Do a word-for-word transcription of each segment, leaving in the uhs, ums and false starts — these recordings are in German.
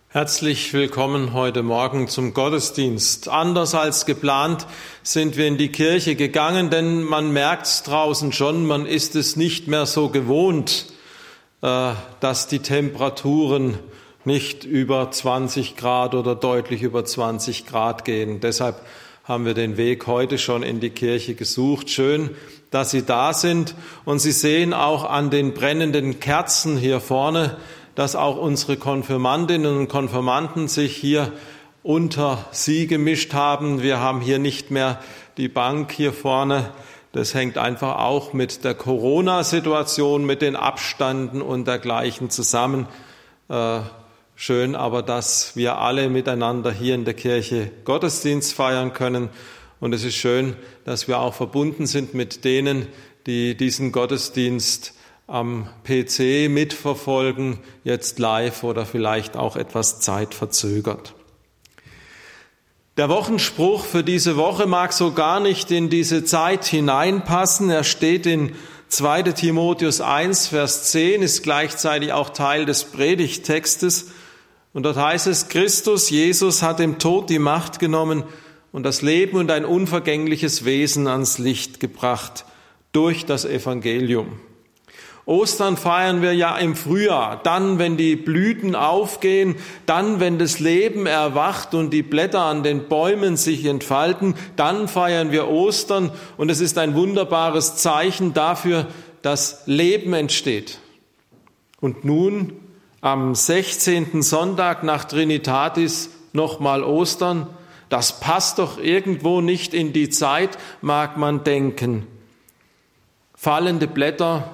Herzlich willkommen heute Morgen zum Gottesdienst. Anders als geplant sind wir in die Kirche gegangen, denn man merkt draußen schon, man ist es nicht mehr so gewohnt, dass die Temperaturen nicht über zwanzig Grad oder deutlich über zwanzig Grad gehen. Deshalb haben wir den Weg heute schon in die Kirche gesucht. Schön, dass Sie da sind. Und Sie sehen auch an den brennenden Kerzen hier vorne, dass auch unsere Konfirmandinnen und Konfirmanden sich hier unter Sie gemischt haben. Wir haben hier nicht mehr die Bank hier vorne. Das hängt einfach auch mit der Corona-Situation, mit den Abständen und dergleichen zusammen. Äh, schön aber, dass wir alle miteinander hier in der Kirche Gottesdienst feiern können. Und es ist schön, dass wir auch verbunden sind mit denen, die diesen Gottesdienst am P C mitverfolgen, jetzt live oder vielleicht auch etwas zeitverzögert. Der Wochenspruch für diese Woche mag so gar nicht in diese Zeit hineinpassen. Er steht in zweiter Timotheus eins, Vers zehn, ist gleichzeitig auch Teil des Predigttextes. Und dort heißt es, Christus, Jesus, hat dem Tod die Macht genommen und das Leben und ein unvergängliches Wesen ans Licht gebracht durch das Evangelium. Ostern feiern wir ja im Frühjahr, dann, wenn die Blüten aufgehen, dann, wenn das Leben erwacht und die Blätter an den Bäumen sich entfalten, dann feiern wir Ostern und es ist ein wunderbares Zeichen dafür, dass Leben entsteht. Und nun, am sechzehnten Sonntag nach Trinitatis, nochmal Ostern, das passt doch irgendwo nicht in die Zeit, mag man denken. Fallende Blätter,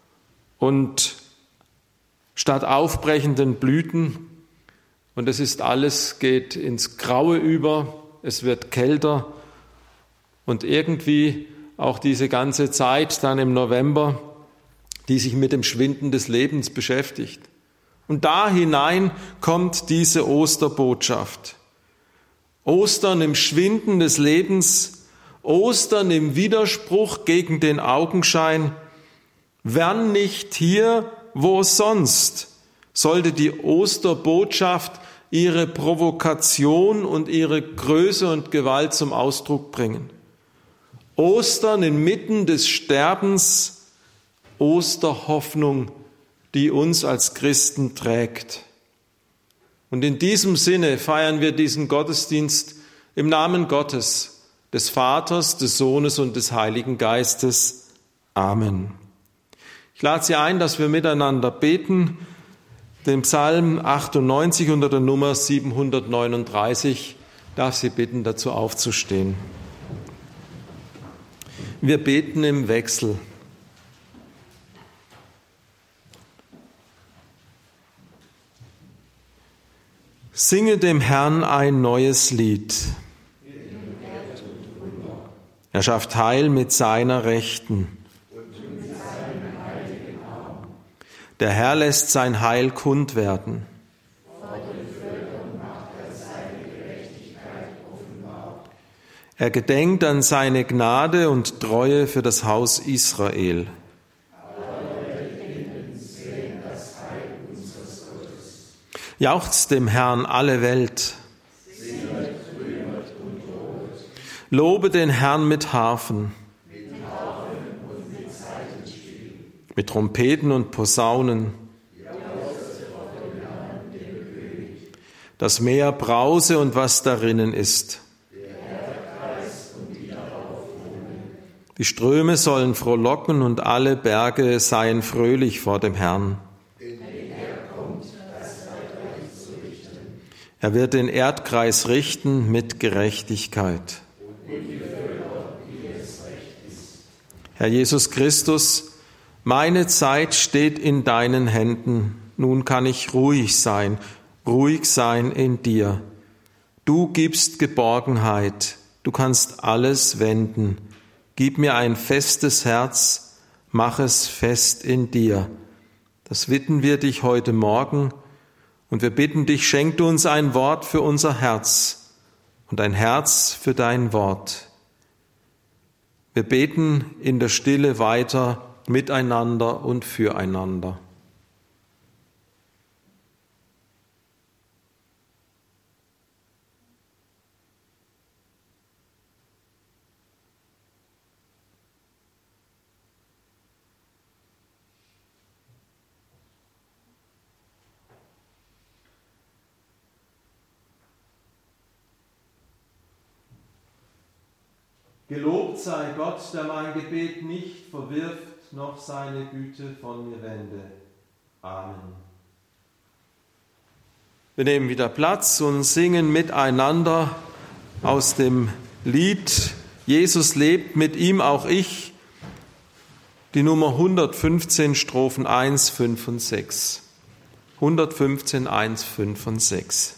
und statt aufbrechenden Blüten, und es ist alles, geht ins Graue über, es wird kälter und irgendwie auch diese ganze Zeit dann im November, die sich mit dem Schwinden des Lebens beschäftigt. Und da hinein kommt diese Osterbotschaft. Ostern im Schwinden des Lebens, Ostern im Widerspruch gegen den Augenschein. Wenn nicht hier, wo sonst, sollte die Osterbotschaft ihre Provokation und ihre Größe und Gewalt zum Ausdruck bringen. Ostern inmitten des Sterbens, Osterhoffnung, die uns als Christen trägt. Und in diesem Sinne feiern wir diesen Gottesdienst im Namen Gottes, des Vaters, des Sohnes und des Heiligen Geistes. Amen. Ich lade Sie ein, dass wir miteinander beten, den Psalm achtundneunzig unter der Nummer siebenhundertneununddreißig. Ich darf Sie bitten, dazu aufzustehen. Wir beten im Wechsel. Singe dem Herrn ein neues Lied. Er schafft Heil mit seiner Rechten. Der Herr lässt sein Heil kund werden. Vor den Völkern macht er seine Gerechtigkeit offenbar. Er gedenkt an seine Gnade und Treue für das Haus Israel. Alle Welten sehen das Heil unseres Gottes. Jauchzt dem Herrn alle Welt. Singet, rühmet und lobet. Lobe den Herrn mit Harfen. Mit Trompeten und Posaunen. Das Meer brause und was darinnen ist. Die Ströme sollen frohlocken und alle Berge seien fröhlich vor dem Herrn. Er wird den Erdkreis richten mit Gerechtigkeit. Herr Jesus Christus, meine Zeit steht in deinen Händen, nun kann ich ruhig sein, ruhig sein in dir. Du gibst Geborgenheit, du kannst alles wenden. Gib mir ein festes Herz, mach es fest in dir. Das bitten wir dich heute Morgen und wir bitten dich, schenk du uns ein Wort für unser Herz und ein Herz für dein Wort. Wir beten in der Stille weiter, miteinander und füreinander. Gelobt sei Gott, der mein Gebet nicht verwirft, noch seine Güte von mir wende. Amen. Wir nehmen wieder Platz und singen miteinander aus dem Lied Jesus lebt, mit ihm auch ich, die Nummer hundertfünfzehn, Strophen eins, fünf und sechs. hundertfünfzehn, eins, fünf und sechs.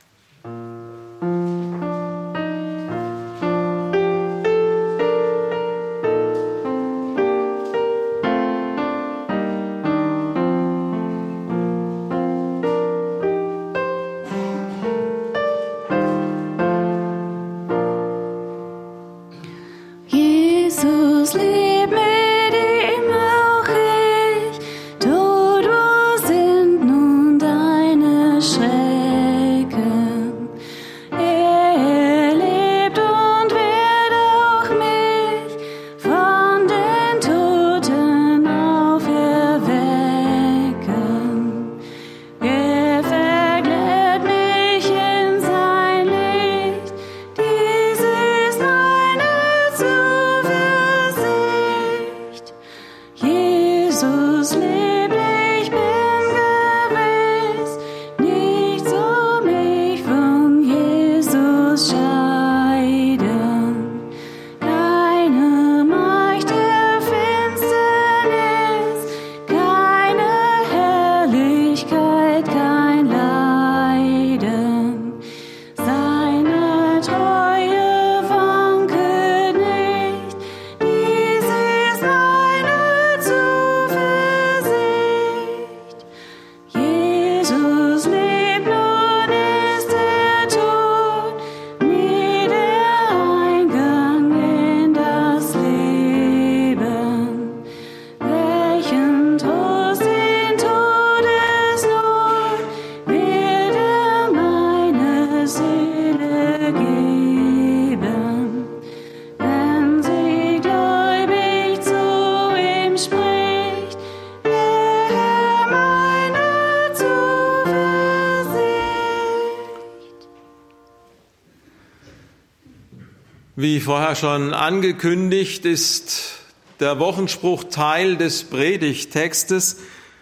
Wie vorher schon angekündigt, ist der Wochenspruch Teil des Predigttextes.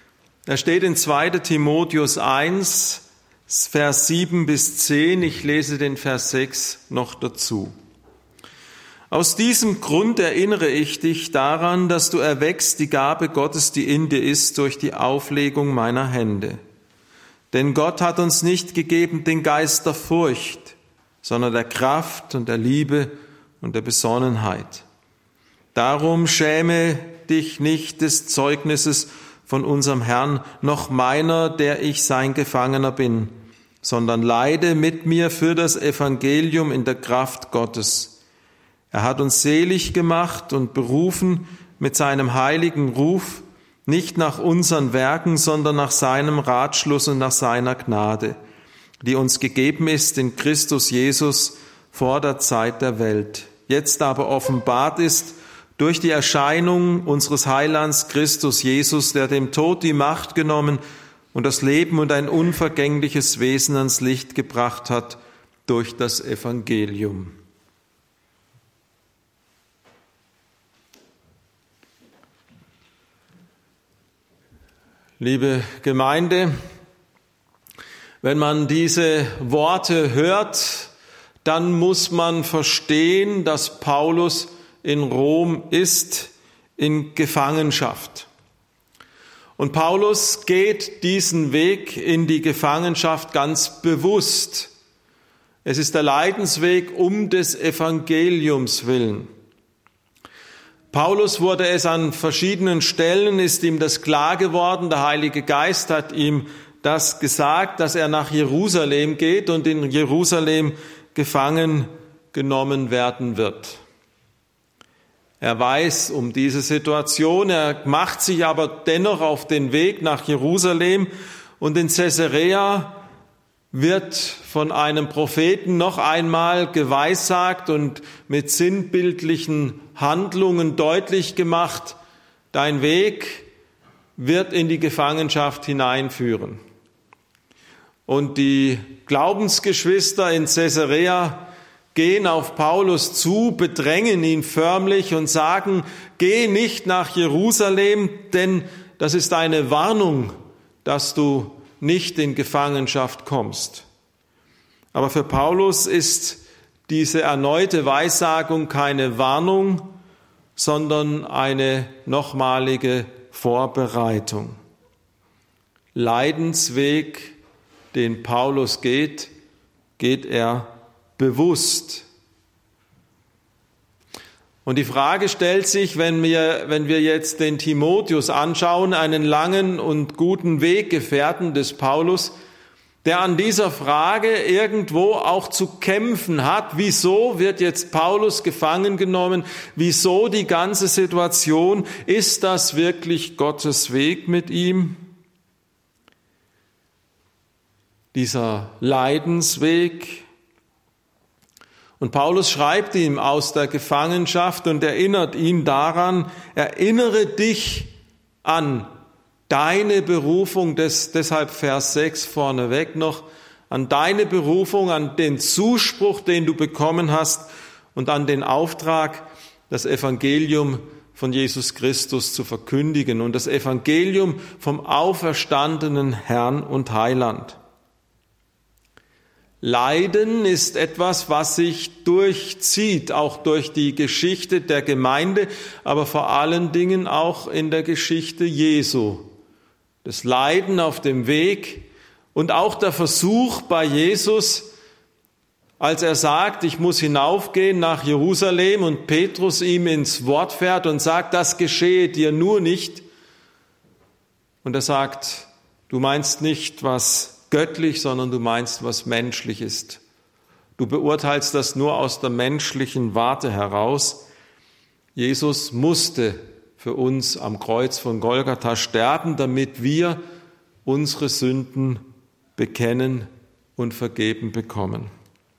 Er steht in zweiter Timotheus eins, Vers sieben bis zehn. Ich lese den Vers sechs noch dazu. Aus diesem Grund erinnere ich dich daran, dass du erweckst die Gabe Gottes, die in dir ist, durch die Auflegung meiner Hände. Denn Gott hat uns nicht gegeben den Geist der Furcht, sondern der Kraft und der Liebe und der Besonnenheit. Darum schäme dich nicht des Zeugnisses von unserem Herrn, noch meiner, der ich sein Gefangener bin, sondern leide mit mir für das Evangelium in der Kraft Gottes. Er hat uns selig gemacht und berufen mit seinem heiligen Ruf, nicht nach unseren Werken, sondern nach seinem Ratschluss und nach seiner Gnade, die uns gegeben ist in Christus Jesus vor der Zeit der Welt, jetzt aber offenbart ist durch die Erscheinung unseres Heilands Christus Jesus, der dem Tod die Macht genommen und das Leben und ein unvergängliches Wesen ans Licht gebracht hat durch das Evangelium. Liebe Gemeinde, wenn man diese Worte hört, dann muss man verstehen, dass Paulus in Rom ist, in Gefangenschaft. Und Paulus geht diesen Weg in die Gefangenschaft ganz bewusst. Es ist der Leidensweg um des Evangeliums willen. Paulus wurde es an verschiedenen Stellen, ist ihm das klar geworden. Der Heilige Geist hat ihm das gesagt, dass er nach Jerusalem geht und in Jerusalem gefangen genommen werden wird. Er weiß um diese Situation, er macht sich aber dennoch auf den Weg nach Jerusalem und in Caesarea wird von einem Propheten noch einmal geweissagt und mit sinnbildlichen Handlungen deutlich gemacht, dein Weg wird in die Gefangenschaft hineinführen. Und die Glaubensgeschwister in Caesarea, gehen auf Paulus zu, bedrängen ihn förmlich und sagen, geh nicht nach Jerusalem, denn das ist eine Warnung, dass du nicht in Gefangenschaft kommst. Aber für Paulus ist diese erneute Weissagung keine Warnung, sondern eine nochmalige Vorbereitung. Leidensweg, den Paulus geht, geht er bewusst. Und die Frage stellt sich, wenn wir, wenn wir jetzt den Timotheus anschauen, einen langen und guten Weggefährten des Paulus, der an dieser Frage irgendwo auch zu kämpfen hat. Wieso wird jetzt Paulus gefangen genommen? Wieso die ganze Situation? Ist das wirklich Gottes Weg mit ihm? Dieser Leidensweg. Und Paulus schreibt ihm aus der Gefangenschaft und erinnert ihn daran, erinnere dich an deine Berufung, des, deshalb Vers sechs vorneweg noch, an deine Berufung, an den Zuspruch, den du bekommen hast und an den Auftrag, das Evangelium von Jesus Christus zu verkündigen und das Evangelium vom auferstandenen Herrn und Heiland. Leiden ist etwas, was sich durchzieht, auch durch die Geschichte der Gemeinde, aber vor allen Dingen auch in der Geschichte Jesu. Das Leiden auf dem Weg und auch der Versuch bei Jesus, als er sagt, ich muss hinaufgehen nach Jerusalem und Petrus ihm ins Wort fährt und sagt, das geschehe dir nur nicht. Und er sagt, du meinst nicht, was göttlich, sondern du meinst, was menschlich ist. Du beurteilst das nur aus der menschlichen Warte heraus. Jesus musste für uns am Kreuz von Golgatha sterben, damit wir unsere Sünden bekennen und vergeben bekommen.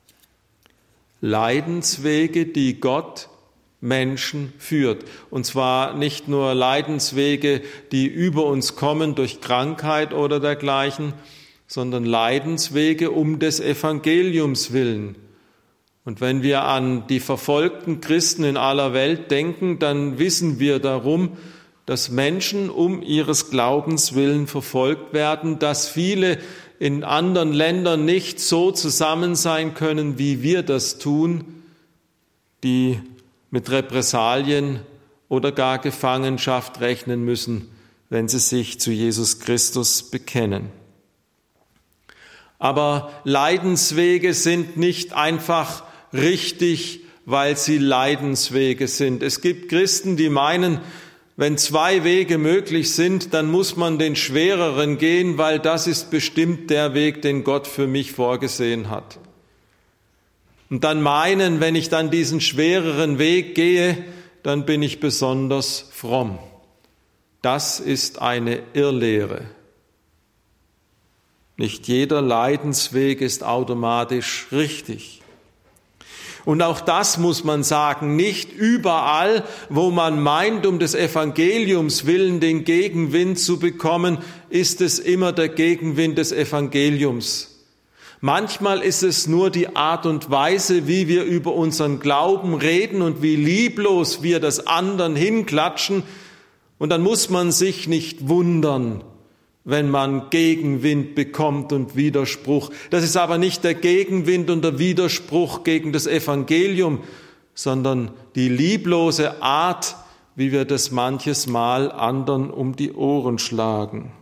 Leidenswege, die Gott Menschen führt. Und zwar nicht nur Leidenswege, die über uns kommen durch Krankheit oder dergleichen, sondern Leidenswege um des Evangeliums willen. Und wenn wir an die verfolgten Christen in aller Welt denken, dann wissen wir darum, dass Menschen um ihres Glaubens willen verfolgt werden, dass viele in anderen Ländern nicht so zusammen sein können, wie wir das tun, die mit Repressalien oder gar Gefangenschaft rechnen müssen, wenn sie sich zu Jesus Christus bekennen. Aber Leidenswege sind nicht einfach richtig, weil sie Leidenswege sind. Es gibt Christen, die meinen, wenn zwei Wege möglich sind, dann muss man den schwereren gehen, weil das ist bestimmt der Weg, den Gott für mich vorgesehen hat. Und dann meinen, wenn ich dann diesen schwereren Weg gehe, dann bin ich besonders fromm. Das ist eine Irrlehre. Nicht jeder Leidensweg ist automatisch richtig. Und auch das muss man sagen, nicht überall, wo man meint, um des Evangeliums willen den Gegenwind zu bekommen, ist es immer der Gegenwind des Evangeliums. Manchmal ist es nur die Art und Weise, wie wir über unseren Glauben reden und wie lieblos wir das anderen hinklatschen. Und dann muss man sich nicht wundern, wenn man Gegenwind bekommt und Widerspruch. Das ist aber nicht der Gegenwind und der Widerspruch gegen das Evangelium, sondern die lieblose Art, wie wir das manches Mal anderen um die Ohren schlagen.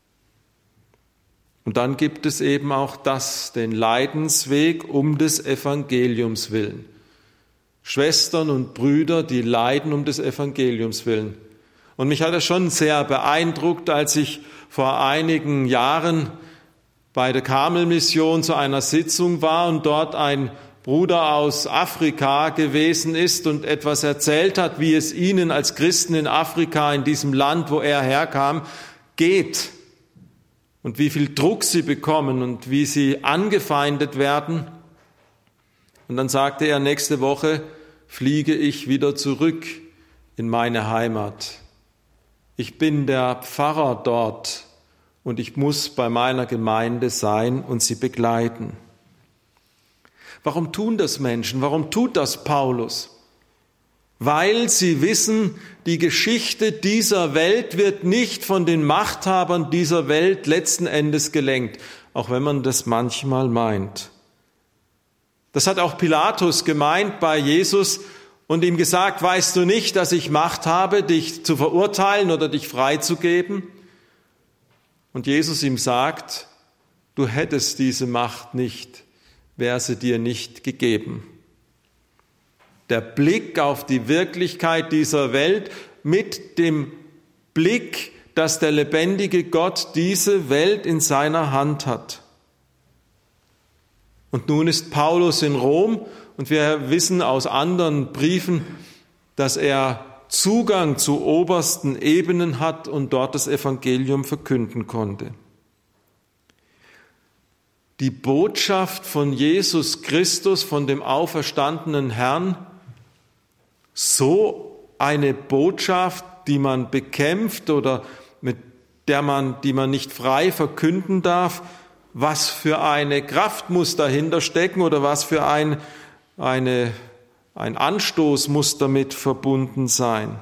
Und dann gibt es eben auch das, den Leidensweg um des Evangeliums willen. Schwestern und Brüder, die leiden um des Evangeliums willen. Und mich hat es schon sehr beeindruckt, als ich vor einigen Jahren bei der Karmelmission zu einer Sitzung war und dort ein Bruder aus Afrika gewesen ist und etwas erzählt hat, wie es ihnen als Christen in Afrika, in diesem Land, wo er herkam, geht und wie viel Druck sie bekommen und wie sie angefeindet werden. Und dann sagte er, nächste Woche fliege ich wieder zurück in meine Heimat. Ich bin der Pfarrer dort und ich muss bei meiner Gemeinde sein und sie begleiten. Warum tun das Menschen? Warum tut das Paulus? Weil sie wissen, die Geschichte dieser Welt wird nicht von den Machthabern dieser Welt letzten Endes gelenkt, auch wenn man das manchmal meint. Das hat auch Pilatus gemeint bei Jesus und ihm gesagt, weißt du nicht, dass ich Macht habe, dich zu verurteilen oder dich freizugeben? Und Jesus ihm sagt, du hättest diese Macht nicht, wäre sie dir nicht gegeben. Der Blick auf die Wirklichkeit dieser Welt mit dem Blick, dass der lebendige Gott diese Welt in seiner Hand hat. Und nun ist Paulus in Rom und wir wissen aus anderen Briefen, dass er Zugang zu obersten Ebenen hat und dort das Evangelium verkünden konnte. Die Botschaft von Jesus Christus, von dem auferstandenen Herrn, so eine Botschaft, die man bekämpft oder mit der man, die man nicht frei verkünden darf, was für eine Kraft muss dahinter stecken oder was für ein, eine, ein Anstoß muss damit verbunden sein.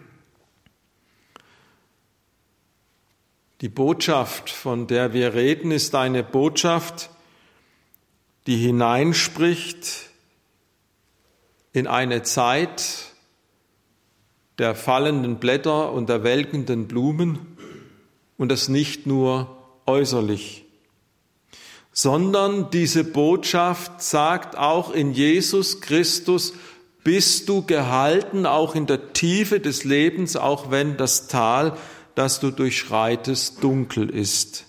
Die Botschaft, von der wir reden, ist eine Botschaft, die hineinspricht in eine Zeit der fallenden Blätter und der welkenden Blumen und das nicht nur äußerlich, sondern diese Botschaft sagt auch in Jesus Christus, bist du gehalten, auch in der Tiefe des Lebens, auch wenn das Tal, das du durchschreitest, dunkel ist.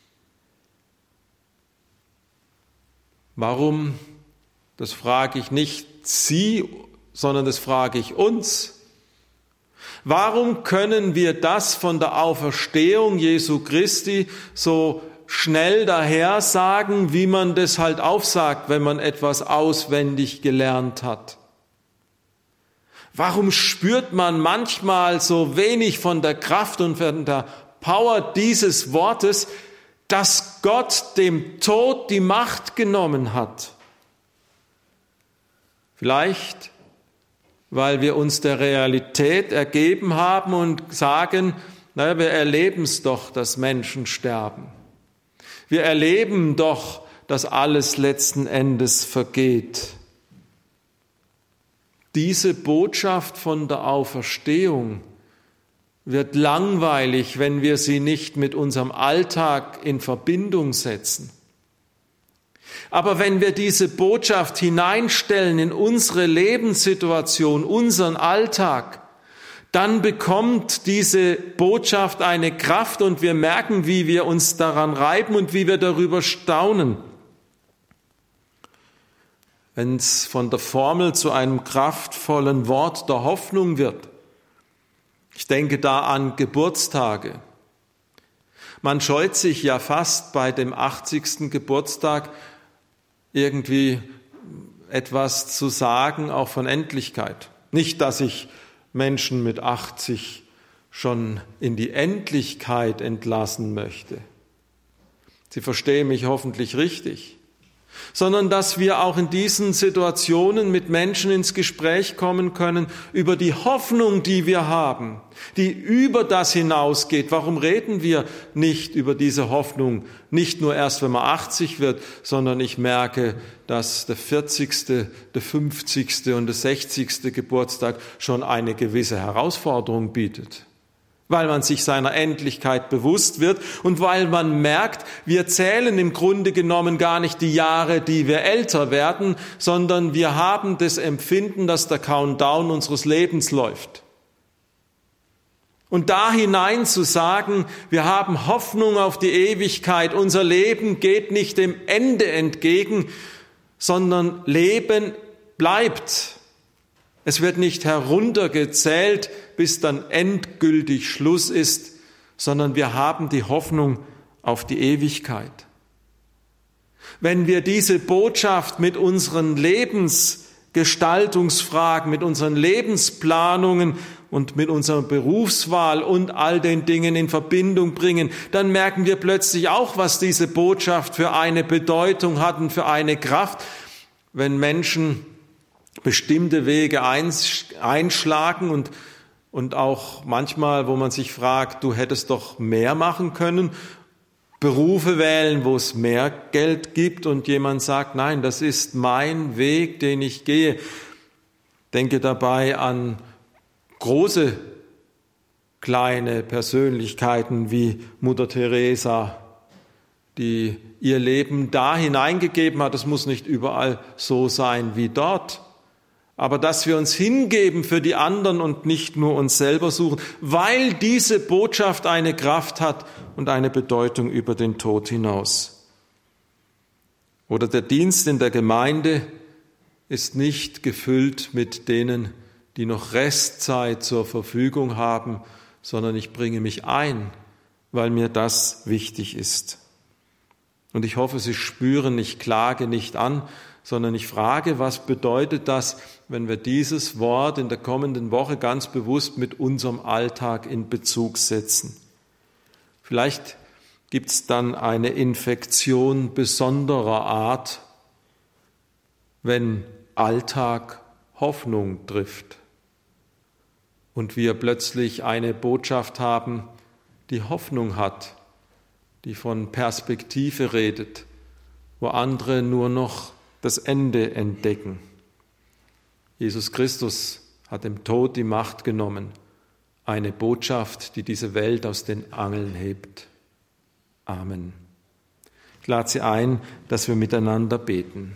Warum? Das frage ich nicht Sie, sondern das frage ich uns. Warum können wir das von der Auferstehung Jesu Christi so schnell daher sagen, wie man das halt aufsagt, wenn man etwas auswendig gelernt hat? Warum spürt man manchmal so wenig von der Kraft und von der Power dieses Wortes, dass Gott dem Tod die Macht genommen hat? Vielleicht, weil wir uns der Realität ergeben haben und sagen, naja, wir erleben es doch, dass Menschen sterben. Wir erleben doch, dass alles letzten Endes vergeht. Diese Botschaft von der Auferstehung wird langweilig, wenn wir sie nicht mit unserem Alltag in Verbindung setzen. Aber wenn wir diese Botschaft hineinstellen in unsere Lebenssituation, unseren Alltag, dann bekommt diese Botschaft eine Kraft und wir merken, wie wir uns daran reiben und wie wir darüber staunen. Wenn es von der Formel zu einem kraftvollen Wort der Hoffnung wird. Ich denke da an Geburtstage. Man scheut sich ja fast bei dem achtzigsten Geburtstag irgendwie etwas zu sagen, auch von Endlichkeit. Nicht, dass ich Menschen mit achtzig schon in die Endlichkeit entlassen möchte. Sie verstehen mich hoffentlich richtig. Sondern dass wir auch in diesen Situationen mit Menschen ins Gespräch kommen können über die Hoffnung, die wir haben, die über das hinausgeht. Warum reden wir nicht über diese Hoffnung? Nicht nur erst, wenn man achtzig wird, sondern ich merke, dass der vierzigste, der fünfzigste und der sechzigste Geburtstag schon eine gewisse Herausforderung bietet. Weil man sich seiner Endlichkeit bewusst wird und weil man merkt, wir zählen im Grunde genommen gar nicht die Jahre, die wir älter werden, sondern wir haben das Empfinden, dass der Countdown unseres Lebens läuft. Und da hinein zu sagen, wir haben Hoffnung auf die Ewigkeit, unser Leben geht nicht dem Ende entgegen, sondern Leben bleibt. Es wird nicht heruntergezählt, bis dann endgültig Schluss ist, sondern wir haben die Hoffnung auf die Ewigkeit. Wenn wir diese Botschaft mit unseren Lebensgestaltungsfragen, mit unseren Lebensplanungen und mit unserer Berufswahl und all den Dingen in Verbindung bringen, dann merken wir plötzlich auch, was diese Botschaft für eine Bedeutung hat und für eine Kraft. wenn Menschen bestimmte Wege einschlagen und, und auch manchmal, wo man sich fragt, du hättest doch mehr machen können, Berufe wählen, wo es mehr Geld gibt und jemand sagt, nein, das ist mein Weg, den ich gehe. Denke dabei an große, kleine Persönlichkeiten wie Mutter Teresa, die ihr Leben da hineingegeben hat. Es muss nicht überall so sein wie dort. Aber dass wir uns hingeben für die anderen und nicht nur uns selber suchen, weil diese Botschaft eine Kraft hat und eine Bedeutung über den Tod hinaus. Oder der Dienst in der Gemeinde ist nicht gefüllt mit denen, die noch Restzeit zur Verfügung haben, sondern ich bringe mich ein, weil mir das wichtig ist. Und ich hoffe, Sie spüren, ich klage nicht an, sondern ich frage, was bedeutet das, wenn wir dieses Wort in der kommenden Woche ganz bewusst mit unserem Alltag in Bezug setzen. Vielleicht gibt es dann eine Infektion besonderer Art, wenn Alltag Hoffnung trifft und wir plötzlich eine Botschaft haben, die Hoffnung hat, die von Perspektive redet, wo andere nur noch das Ende entdecken. Jesus Christus hat dem Tod die Macht genommen, eine Botschaft, die diese Welt aus den Angeln hebt. Amen. Ich lade Sie ein, dass wir miteinander beten.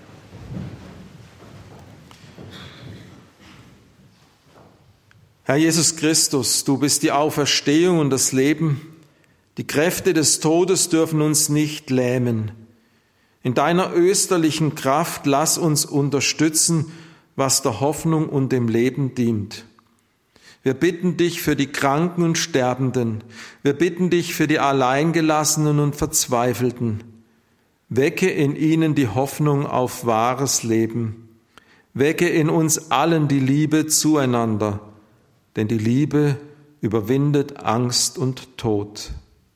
Herr Jesus Christus, du bist die Auferstehung und das Leben. Die Kräfte des Todes dürfen uns nicht lähmen. In deiner österlichen Kraft lass uns unterstützen, was der Hoffnung und dem Leben dient. Wir bitten dich für die Kranken und Sterbenden. Wir bitten dich für die Alleingelassenen und Verzweifelten. Wecke in ihnen die Hoffnung auf wahres Leben. Wecke in uns allen die Liebe zueinander, denn die Liebe überwindet Angst und Tod.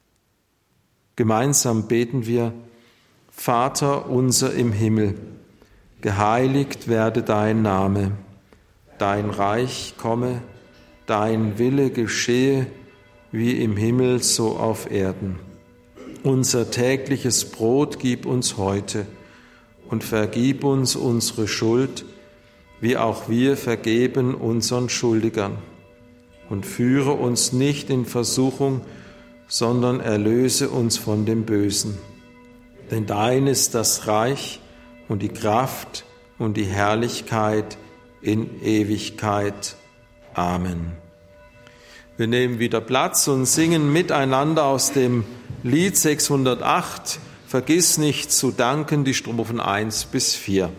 Gemeinsam beten wir: Vater unser im Himmel, geheiligt werde dein Name, dein Reich komme, dein Wille geschehe, wie im Himmel so auf Erden. Unser tägliches Brot gib uns heute und vergib uns unsere Schuld, wie auch wir vergeben unseren Schuldigern. Und führe uns nicht in Versuchung, sondern erlöse uns von dem Bösen. Denn dein ist das Reich und die Kraft und die Herrlichkeit in Ewigkeit. Amen. Wir nehmen wieder Platz und singen miteinander aus dem Lied sechshundertacht, Vergiss nicht zu danken, die Strophen eins bis vier.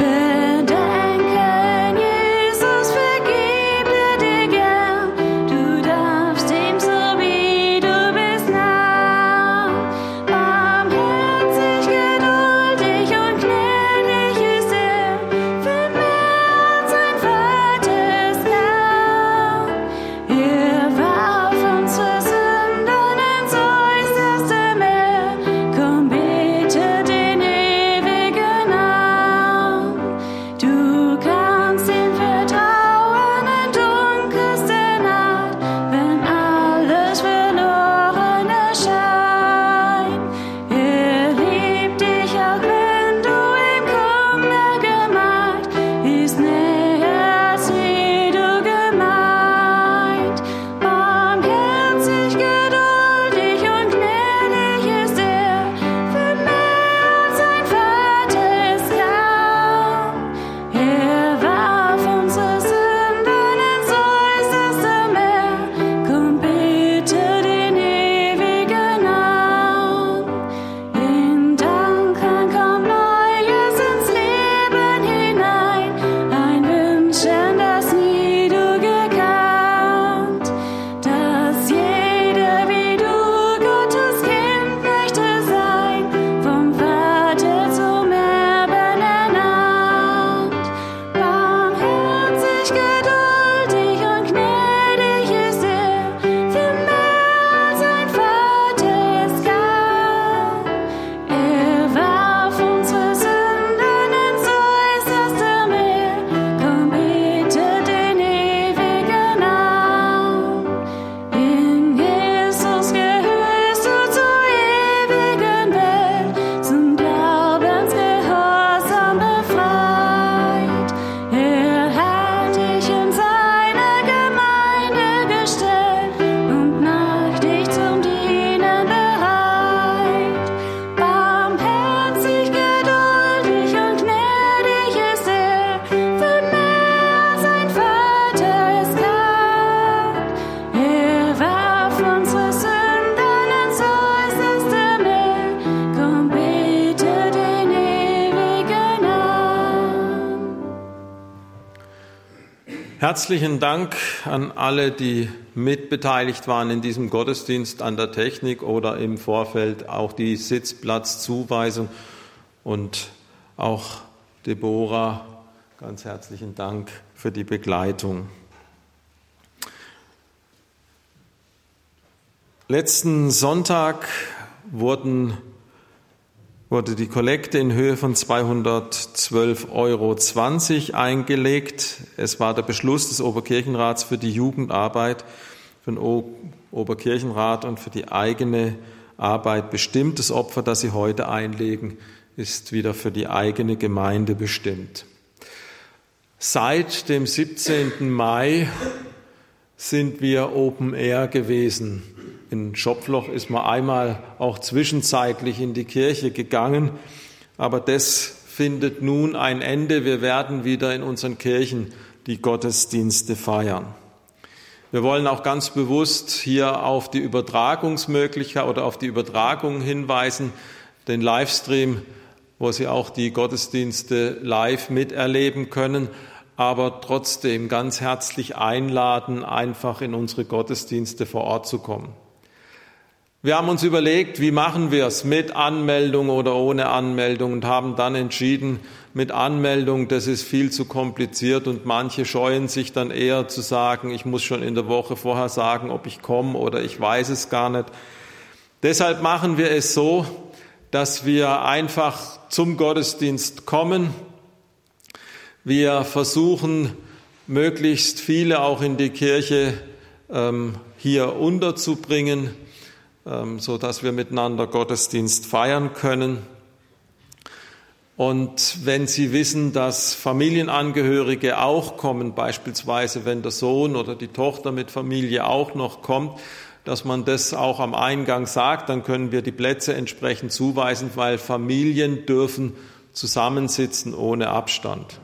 Du Herzlichen Dank an alle, die mitbeteiligt waren in diesem Gottesdienst, an der Technik oder im Vorfeld, auch die Sitzplatzzuweisung und auch Deborah, ganz herzlichen Dank für die Begleitung. Letzten Sonntag wurden wurde die Kollekte in Höhe von zweihundertzwölf Euro zwanzig eingelegt. Es war der Beschluss des Oberkirchenrats für die Jugendarbeit, für den Oberkirchenrat und für die eigene Arbeit bestimmt. Das Opfer, das Sie heute einlegen, ist wieder für die eigene Gemeinde bestimmt. Seit dem siebzehnten Mai sind wir Open Air gewesen. In Schopfloch ist man einmal auch zwischenzeitlich in die Kirche gegangen, aber das findet nun ein Ende. Wir werden wieder in unseren Kirchen die Gottesdienste feiern. Wir wollen auch ganz bewusst hier auf die Übertragungsmöglichkeit oder auf die Übertragung hinweisen, den Livestream, wo Sie auch die Gottesdienste live miterleben können, aber trotzdem ganz herzlich einladen, einfach in unsere Gottesdienste vor Ort zu kommen. Wir haben uns überlegt, wie machen wir es, mit Anmeldung oder ohne Anmeldung, und haben dann entschieden, mit Anmeldung, das ist viel zu kompliziert, und manche scheuen sich dann eher zu sagen, ich muss schon in der Woche vorher sagen, ob ich komme oder ich weiß es gar nicht. Deshalb machen wir es so, dass wir einfach zum Gottesdienst kommen. Wir versuchen, möglichst viele auch in die Kirche ähm, hier unterzubringen, so dass wir miteinander Gottesdienst feiern können. Und wenn Sie wissen, dass Familienangehörige auch kommen, beispielsweise wenn der Sohn oder die Tochter mit Familie auch noch kommt, dass man das auch am Eingang sagt, dann können wir die Plätze entsprechend zuweisen, weil Familien dürfen zusammensitzen ohne Abstand.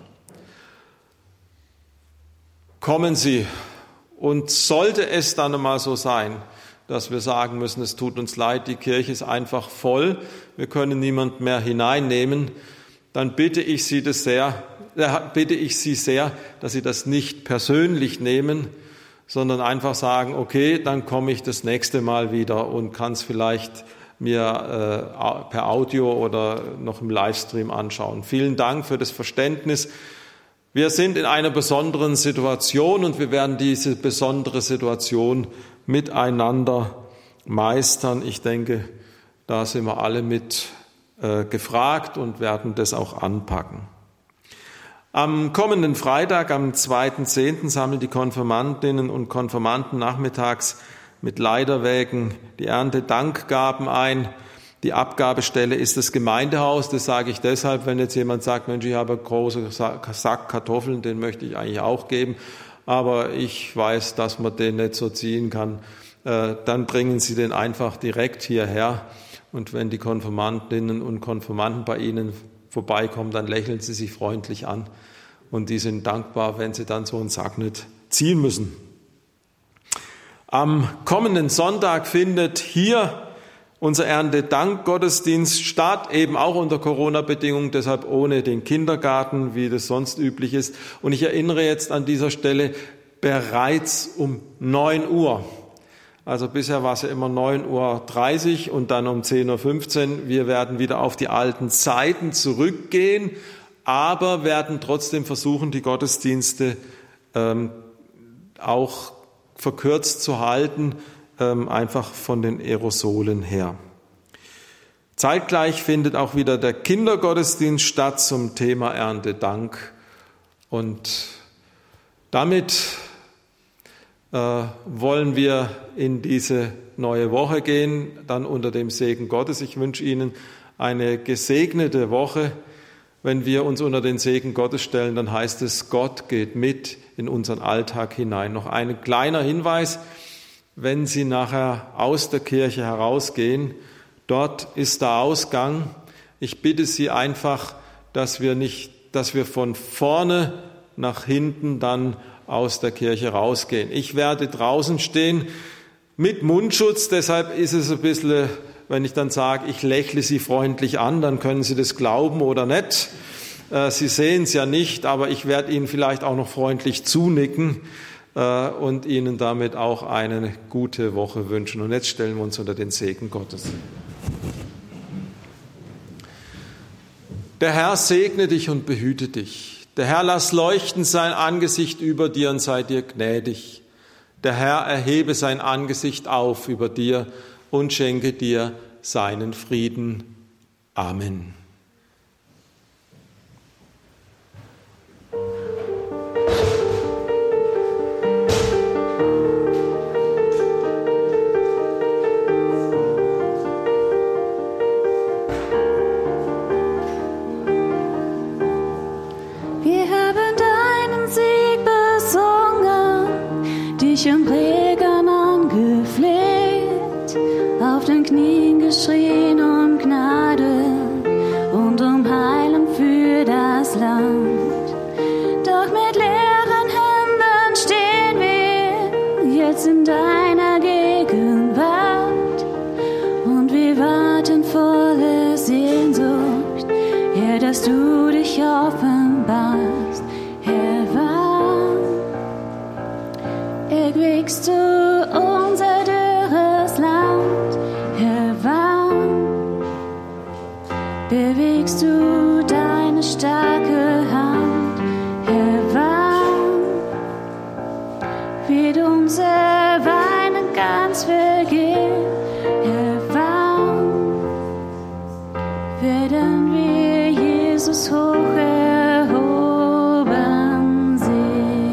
Kommen Sie, und sollte es dann einmal so sein, dass wir sagen müssen, es tut uns leid, die Kirche ist einfach voll, wir können niemand mehr hineinnehmen, dann bitte ich Sie das sehr, äh, bitte ich Sie sehr, dass Sie das nicht persönlich nehmen, sondern einfach sagen, okay, dann komme ich das nächste Mal wieder und kann es vielleicht mir äh, per Audio oder noch im Livestream anschauen. Vielen Dank für das Verständnis. Wir sind in einer besonderen Situation und wir werden diese besondere Situation miteinander meistern. Ich denke, da sind wir alle mit äh, gefragt und werden das auch anpacken. Am kommenden Freitag, am zweiten zehnten sammeln die Konfirmandinnen und Konfirmanden nachmittags mit Leiterwägen die Erntedankgaben ein. Die Abgabestelle ist das Gemeindehaus. Das sage ich deshalb, wenn jetzt jemand sagt, Mensch, ich habe einen großen Sack Kartoffeln, den möchte ich eigentlich auch geben, aber ich weiß, dass man den nicht so ziehen kann, äh, dann bringen Sie den einfach direkt hierher. Und wenn die Konfirmandinnen und Konfirmanden bei Ihnen vorbeikommen, dann lächeln Sie sich freundlich an. Und die sind dankbar, wenn sie dann so einen Sack nicht ziehen müssen. Am kommenden Sonntag findet hier unser Erntedank-Gottesdienst statt, eben auch unter Corona-Bedingungen, deshalb ohne den Kindergarten, wie das sonst üblich ist. Und ich erinnere jetzt an dieser Stelle bereits um neun Uhr. Also bisher war es ja immer neun Uhr dreißig und dann um zehn Uhr fünfzehn. Wir werden wieder auf die alten Zeiten zurückgehen, aber werden trotzdem versuchen, die Gottesdienste ähm, auch verkürzt zu halten, einfach von den Aerosolen her. Zeitgleich findet auch wieder der Kindergottesdienst statt zum Thema Erntedank. Und damit äh, wollen wir in diese neue Woche gehen, dann unter dem Segen Gottes. Ich wünsche Ihnen eine gesegnete Woche. Wenn wir uns unter den Segen Gottes stellen, dann heißt es, Gott geht mit in unseren Alltag hinein. Noch ein kleiner Hinweis: Wenn Sie nachher aus der Kirche herausgehen, dort ist der Ausgang. Ich bitte Sie einfach, dass wir nicht, dass wir von vorne nach hinten dann aus der Kirche rausgehen. Ich werde draußen stehen mit Mundschutz, deshalb ist es ein bisschen, wenn ich dann sage, ich lächle Sie freundlich an, dann können Sie das glauben oder nicht. Sie sehen es ja nicht, aber ich werde Ihnen vielleicht auch noch freundlich zunicken und Ihnen damit auch eine gute Woche wünschen. Und jetzt stellen wir uns unter den Segen Gottes. Der Herr segne dich und behüte dich. Der Herr lass leuchten sein Angesicht über dir und sei dir gnädig. Der Herr erhebe sein Angesicht auf über dir und schenke dir seinen Frieden. Amen. Im Regen angefleht, auf den Knien geschrien um Gnade und um Heilung für das Land. Doch mit leeren Händen stehen wir jetzt in deiner Gegenwart und wir warten voller Sehnsucht, Herr, dass du dich offenbarst. Herr, wann erquickst du unser dürres Land? Herr, wann bewegst du deine starke Hand? Herr, wann wird unser Weinen ganz vergehen? Herr, wann werden wir Jesus hoch erhoben sehen?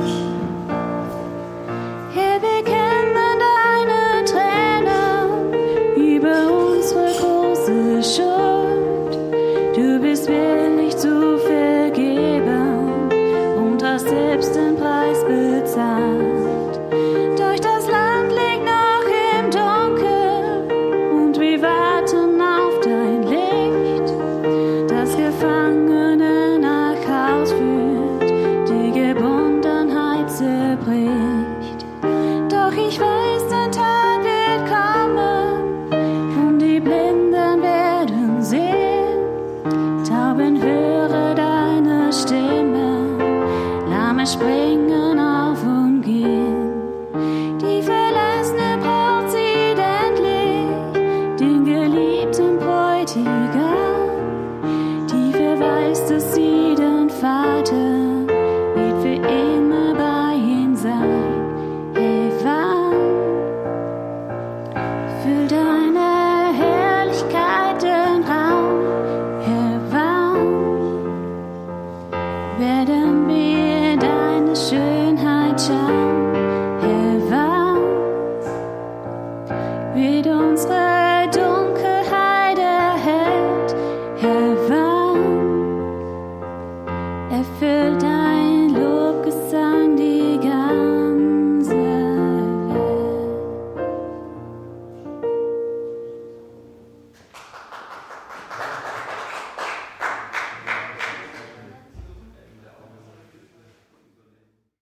Herr, wir kennen deine Tränen über unsere große Schuld. Du bist willig zu vergeben und hast selbst den Preis bezahlt. Doch das Land liegt noch im Dunkel und wir warten auf dein Licht, das Gefangene nach Haus führt, die Gebundenheit zerbricht. Doch ich weiß, der Tag wird kommen und die Blinden werden sehen. Tauben höre deine Stimme, Lahme springen auf und gehen. Die Verlassene Braut sieht endlich den geliebten Bräutigam. Die verweist, dass sie den Vater wird für immer bei ihm sein. Hey, wann füllt deine Herrlichkeit den Raum? Herr, wann werden wir deine Schönheit schauen? Herr, wann wird unsere Dunkelheit erhellt? Herr, wann erfüllt dein